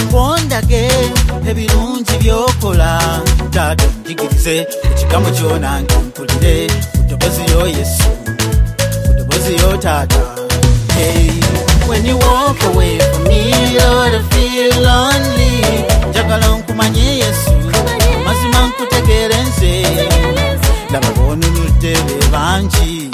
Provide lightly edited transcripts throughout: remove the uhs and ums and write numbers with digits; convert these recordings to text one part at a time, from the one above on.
ondage ebirungi byokola Taata njigirize ekigambo kyona mpulire mudobozi yo Yesu mudobozi yo Taata. Hey, when you walk away from me, Lord, I feel lonely. Njagala nkumanye Yesu mazima nkutegere nze laba bonuludde be bangi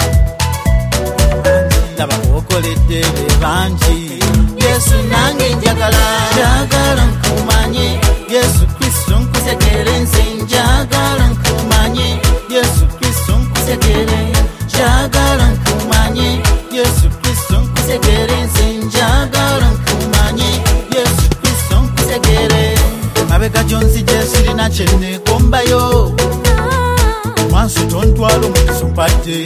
laba bokoledde be bangi Yesu nange njagala nkumanye Yesu Kristo nkutegere nze njagala nkumanye Yesu Kristo nkutegere njagala nkumanye Yesu Kristo nkutegere nze njagala nkumanye Yesu Kristo nkutegere mabega jonzije sirina kyenne kombayo mwansi tontwalo mukiso mpate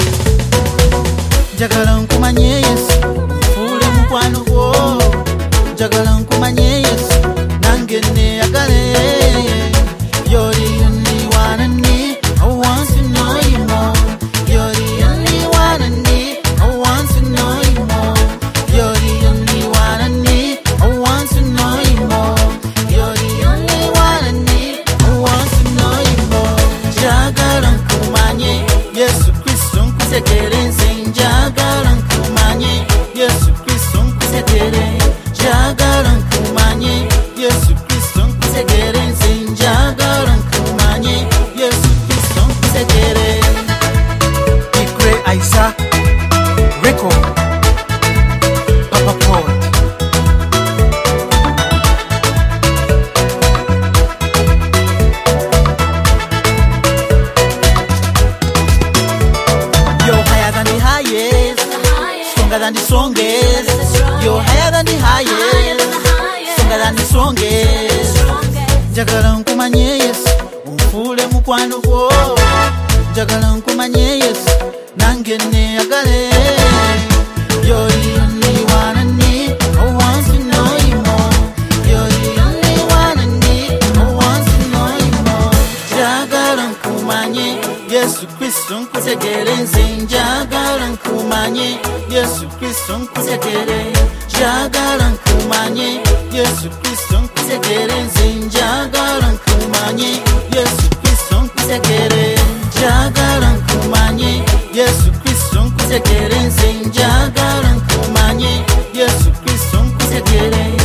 njagala nkumanye Yesu nfuule mukwano gwo njagala nkumanye Yesu nange neyagale. You're the only one I need, I want to know you more. You're the only one I need, I want to know you more. You're the only one I need, I want to know you more. You're the only one I need, I want to know you more. Njagala nkumanye Yesu Kristo nkutegere nze njagala nkumanye Yesu Kristo nkutegere njagala nkumanye Yesu Kristo nkutegere nze njagala nkumanye Yesu Kristo nkutegere. Ikre Isaac Rico Papa Paul. You're higher than the highest, stronger than the strongest. You're higher than the highest, stronger than the strongest. Njagala nkumanye Yesu unfuule mukwano gwo njagala nkumanye Yesu nange neyagale. You're the only one I need, I want to know you more. You're the only one I need, I want to know you more. Njagala nkumanye Yesu Kristo nkutegere nze njagala nkumanye Yesu Kristo nkutegere njagala nkumanye Yesu Kristo nkutegere nze njagala nkumanye Yesu Kristo nkutegere njagala nkumanye Yesu Kristo nkutegere nze njagala nkumanye Yesu Kristo nkutegere.